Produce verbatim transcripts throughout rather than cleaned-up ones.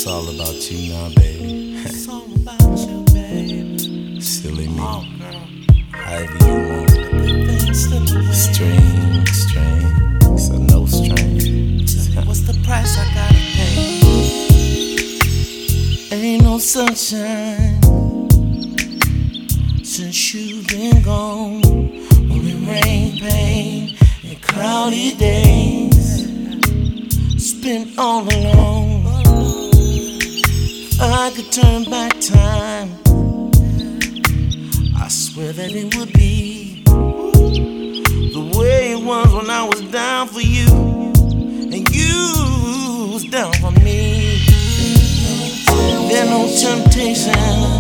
It's all about you now, baby. It's all about you, baby. Silly me. Oh, girl. However you want it. Good things slip away. String, string, so no strings. Tell me what's the price I gotta pay? Ain't no sunshine since you've been gone. Only rain, pain, and cloudy days spent all alone. If I could turn back time, I swear that it would be the way it was when I was down for you and you was down for me. There's no temptation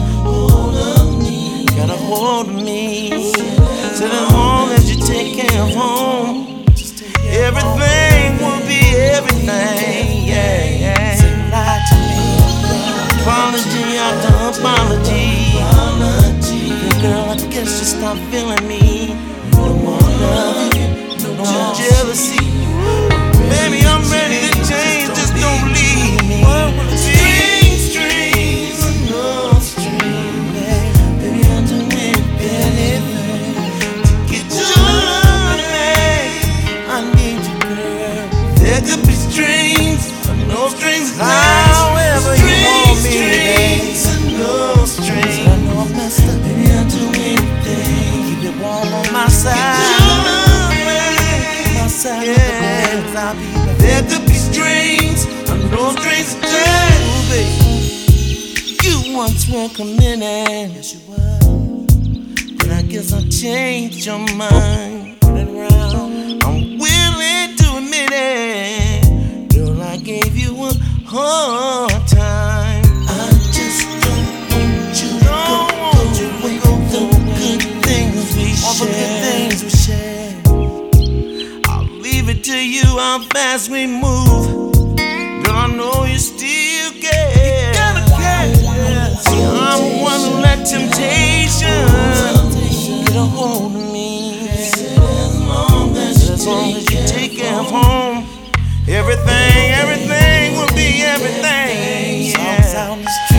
got a hold of me. So as long as you take care of home, everything will be everything. Yeah, yeah. Say lie to me. Apology after apology. And girl, I guess you stopped feeling me. No more love, no more jealousy. Baby, I'm ready to change. Just don't leave me. Strings, strings, and no strings. Baby, I'll do anything to get your love, babe. I need you, girl. There could be strings, or no strings. However you want me, babe. Strings and no strings. I know I'm messed up, baby. I'll do anything. Keep it warm on my side. Get your love, babe. My side, yeah. I'll be back. There could be strings, or no strings attached, babe. You once were committed, yes you were. But I guess I changed your mind. I'm willing to admit it. Girl, I gave you a hard time. I just don't want you to go, want you to go the good things we shared. All the good things we shared. I'll leave it to you how fast we move. Girl, I know you still care. You gotta care. See, I'm the one who let temptation get a hold of me. As long as, as long as you take care of home, everything, everything will be everything. Yeah.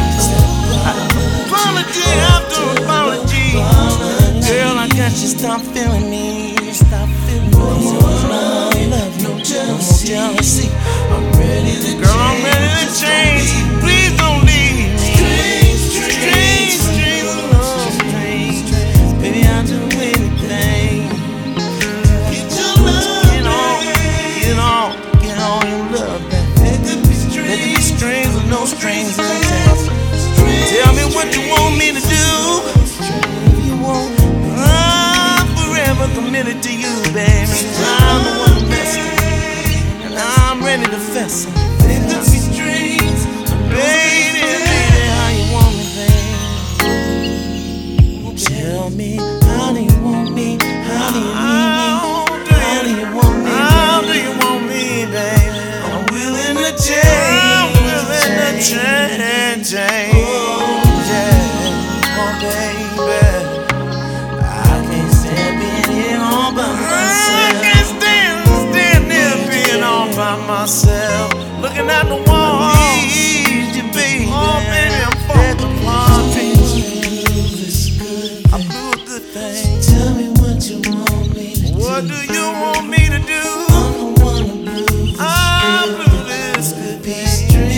Apology after apology. Girl, I got you stop feeling me. Stop feeling me. No more love, no jealousy. I'm ready to Girl, I'm ready to change. Please don't leave me. Strings, strings, strings, love, strings. Baby, I'll do anything. Get your love, get on, get on, get on your love, baby. Let there be strings, let there be strings or no strings attached. Tell me what you want me to do. If you want, I'm forever committed to you, baby. I'm the one who messed up, and I'm ready to fess up. Let there be strings, baby, baby, how you want me, baby? Tell me, how do you want me? How do you need me? How do you want me, baby? How do you want me, baby? I'm willing to change. I'm willing to change, change. Oh, yeah, oh, baby. I can't stand being here all by myself. I can't stand, stand there being all by myself. Looking at the wall. I need you, baby. Oh, baby, I'm falling apart. I do a good thing. Tell me what you want me to do. What do you want me to do? I'm the one to blue. I blew this good piece.